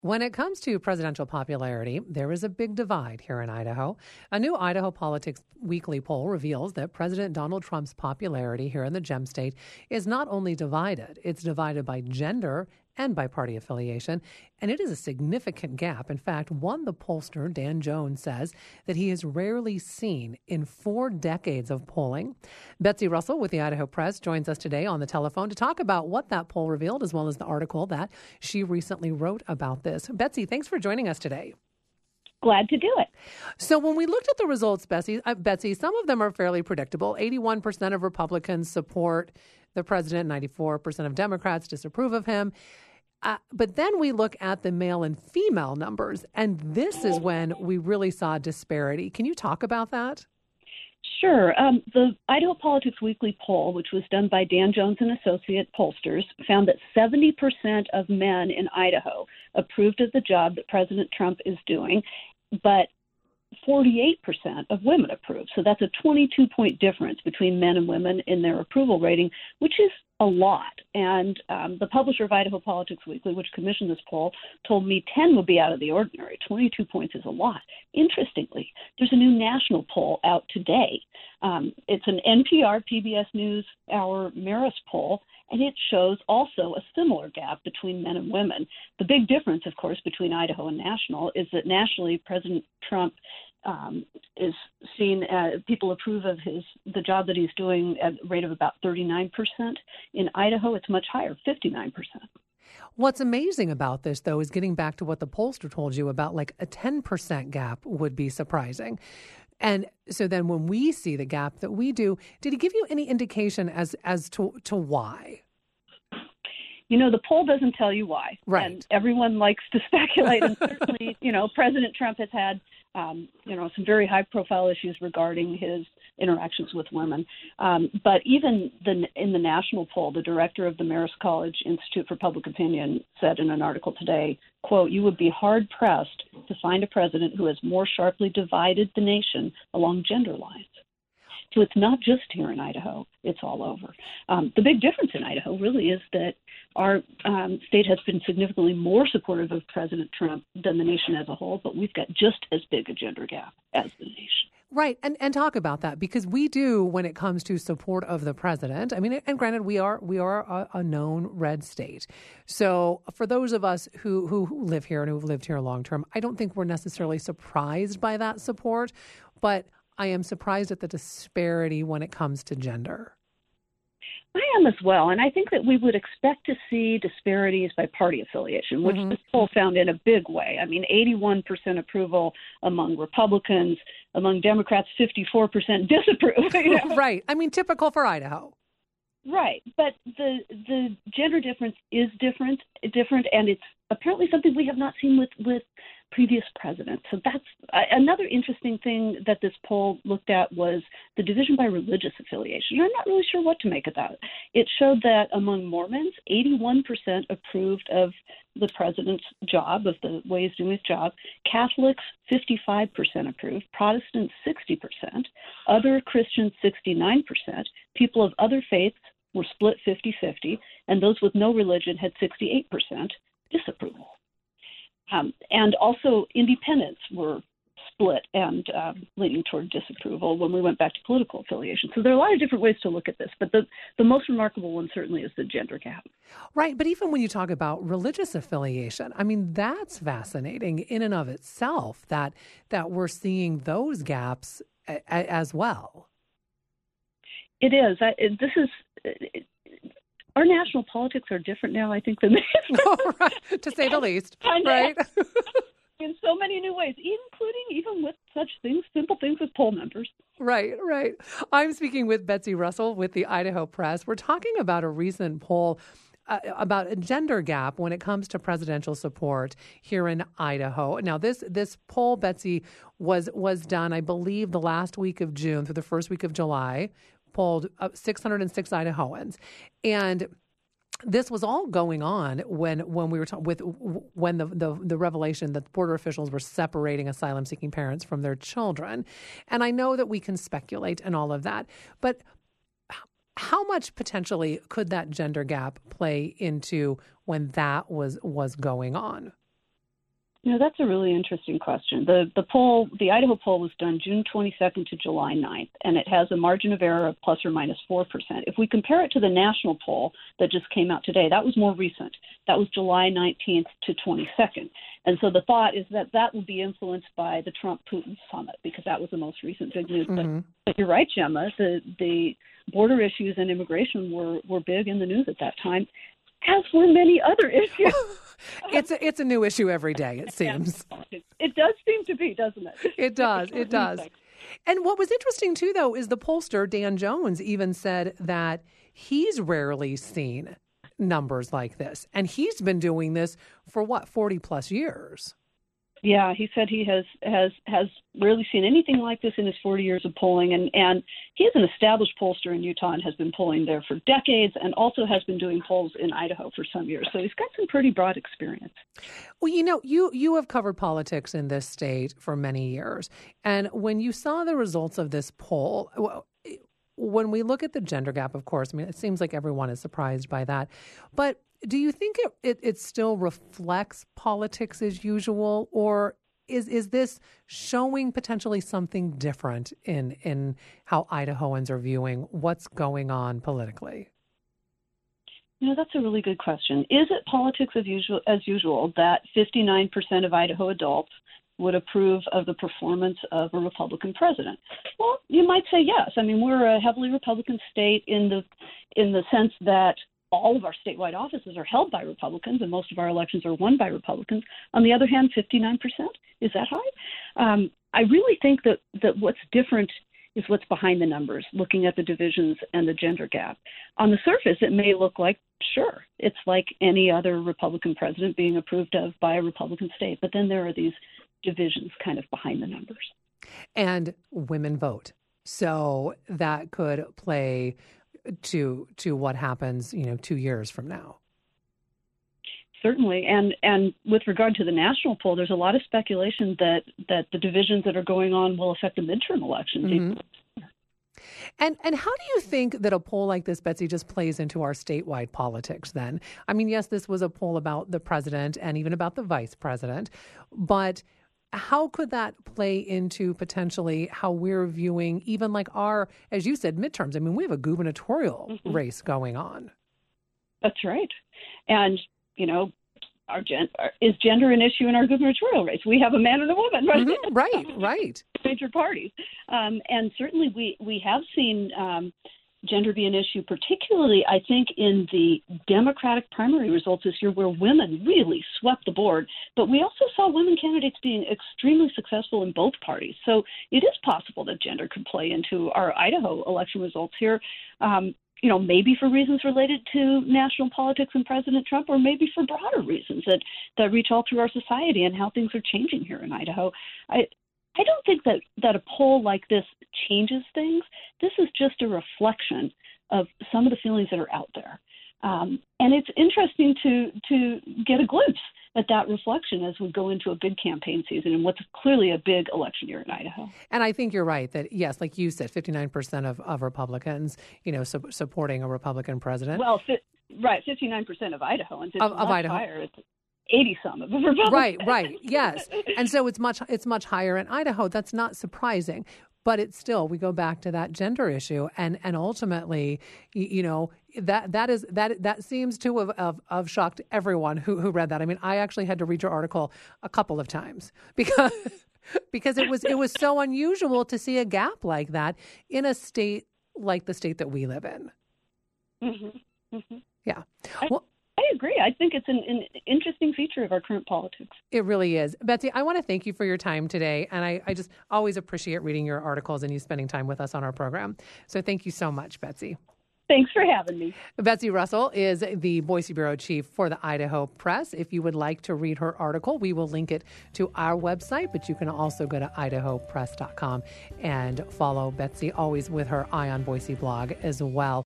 When it comes to presidential popularity, there is a big divide here in Idaho. A new Idaho Politics Weekly poll reveals that President Donald Trump's popularity here in the Gem State is not only divided, it's divided by gender and by party affiliation, and it is a significant gap. In fact, the pollster, Dan Jones, says that he has rarely seen in 4 decades of polling. Betsy Russell with the Idaho Press joins us today on the telephone to talk about what that poll revealed, as well as the article that she recently wrote about this. Betsy, thanks for joining us today. Glad to do it. So when we looked at the results, Betsy, some of them are fairly predictable. 81% of Republicans support the president, 94% of Democrats disapprove of him. But then we look at the male and female numbers, and this is when we really saw disparity. Can you talk about that? Sure. The Idaho Politics Weekly poll, which was done by Dan Jones and Associate Pollsters, found that 70% of men in Idaho approved of the job that President Trump is doing, but 48% of women approve. So that's a 22-point difference between men and women in their approval rating, which is a lot. And the publisher of Idaho Politics Weekly, which commissioned this poll, told me 10 would be out of the ordinary. 22 points is a lot. Interestingly, there's a new national poll out today. It's an NPR PBS News Hour Marist poll, and it shows also a similar gap between men and women. The big difference, of course, between Idaho and national is that nationally, President Trump is seen, people approve of the job that he's doing at a rate of about 39%. In Idaho, it's much higher, 59%. What's amazing about this, though, is getting back to what the pollster told you about, like a 10% gap would be surprising. And so then when we see the gap that we do, did he give you any indication as to why? You know, the poll doesn't tell you why. Right. And everyone likes to speculate. And certainly, President Trump has had, some very high-profile issues regarding his interactions with women. But even in the national poll, the director of the Marist College Institute for Public Opinion said in an article today, quote, "You would be hard-pressed to find a president who has more sharply divided the nation along gender lines." So it's not just here in Idaho, it's all over. The big difference in Idaho really is that our state has been significantly more supportive of President Trump than the nation as a whole, but we've got just as big a gender gap as the nation. Right. And talk about that, because we do, when it comes to support of the president. I mean, and granted, we are a known red state. So for those of us who live here and who've lived here long term, I don't think we're necessarily surprised by that support, but I am surprised at the disparity when it comes to gender. I am as well, and I think that we would expect to see disparities by party affiliation, which this poll found in a big way. I mean, 81% approval among Republicans, among Democrats, 54% disapprove. Right. I mean, typical for Idaho. Right, but the gender difference is different, and it's apparently something we have not seen with previous presidents. So that's another interesting thing that this poll looked at, was the division by religious affiliation. I'm not really sure what to make of that. It showed that among Mormons, 81% approved of the president's job, of the way he's doing his job. Catholics, 55% approved. Protestants, 60%. Other Christians, 69%. People of other faiths were split 50-50, and those with no religion had 68% disapproval. And also independents were split and leaning toward disapproval when we went back to political affiliation. So there are a lot of different ways to look at this, but the most remarkable one certainly is the gender gap. Right, but even when you talk about religious affiliation, I mean, that's fascinating in and of itself, that we're seeing those gaps as well. It is. Our national politics are different now, I think, than they were. Right. To say the least. Right. In so many new ways, including even with such things, simple things as poll numbers. Right, right. I'm speaking with Betsy Russell with the Idaho Press. We're talking about a recent poll about a gender gap when it comes to presidential support here in Idaho. Now, this poll, Betsy, was done, I believe, the last week of June through the first week of July. Polled 606 Idahoans, and this was all going on when we were when the revelation that border officials were separating asylum-seeking parents from their children. And I know that we can speculate and all of that, but how much potentially could that gender gap play into when that was going on? That's a really interesting question. The Idaho poll was done June 22nd to July 9th, and it has a margin of error of plus or minus 4%. If we compare it to the national poll that just came out today, that was more recent. That was July 19th to 22nd. And so the thought is that that will be influenced by the Trump-Putin summit, because that was the most recent big news. Mm-hmm. But you're right, Gemma. The border issues and immigration were big in the news at that time, as were many other issues. It's a new issue every day, it seems. It does seem to be, doesn't it? It does. It does. And what was interesting, too, though, is the pollster, Dan Jones, even said that he's rarely seen numbers like this. And he's been doing this for, 40 plus years. Yeah, he said he has rarely seen anything like this in his 40 years of polling. And he is an established pollster in Utah and has been polling there for decades, and also has been doing polls in Idaho for some years. So he's got some pretty broad experience. Well, you have covered politics in this state for many years. And when you saw the results of this poll, when we look at the gender gap, of course, I mean, it seems like everyone is surprised by that. But do you think it still reflects politics as usual, or is this showing potentially something different in how Idahoans are viewing what's going on politically? That's a really good question. Is it politics as usual that 59% of Idaho adults would approve of the performance of a Republican president? Well, you might say yes. I mean, we're a heavily Republican state in the sense that all of our statewide offices are held by Republicans, and most of our elections are won by Republicans. On the other hand, 59%, is that high? I really think that what's different is what's behind the numbers, looking at the divisions and the gender gap. On the surface, it may look like, sure, it's like any other Republican president being approved of by a Republican state, but then there are these divisions kind of behind the numbers. And women vote. So that could play to what happens, 2 years from now. Certainly. And with regard to the national poll, there's a lot of speculation that the divisions that are going on will affect the midterm elections. Mm-hmm. And how do you think that a poll like this, Betsy, just plays into our statewide politics then? I mean, yes, this was a poll about the president and even about the vice president, but how could that play into potentially how we're viewing even like our, as you said, midterms? I mean, we have a gubernatorial mm-hmm. race going on. That's right. And, is gender an issue in our gubernatorial race? We have a man and a woman, right? Mm-hmm. Right. Major parties. And certainly we have seen gender be an issue, particularly, I think, in the Democratic primary results this year, where women really swept the board. But we also saw women candidates being extremely successful in both parties. So it is possible that gender could play into our Idaho election results here, maybe for reasons related to national politics and President Trump, or maybe for broader reasons that reach all through our society and how things are changing here in Idaho. I don't think that a poll like this changes things. This is just a reflection of some of the feelings that are out there. And it's interesting to get a glimpse at that reflection as we go into a big campaign season and what's clearly a big election year in Idaho. And I think you're right that, yes, like you said, 59% of Republicans, supporting a Republican president. Well, right, 59% of Idahoans. It's of Idaho. Higher. It's 80-some of the Republicans. Right, yes. And so it's much higher in Idaho. That's not surprising. But it's still, we go back to that gender issue, and ultimately, that seems to have shocked everyone who read that. I mean, I actually had to read your article a couple of times because it was so unusual to see a gap like that in a state like the state that we live in. Mm-hmm. Mm-hmm. Yeah. I agree. I think it's an interesting feature of our current politics. It really is. Betsy, I want to thank you for your time today. And I just always appreciate reading your articles and you spending time with us on our program. So thank you so much, Betsy. Thanks for having me. Betsy Russell is the Boise Bureau Chief for the Idaho Press. If you would like to read her article, we will link it to our website, but you can also go to idahopress.com and follow Betsy, always with her Eye on Boise blog as well.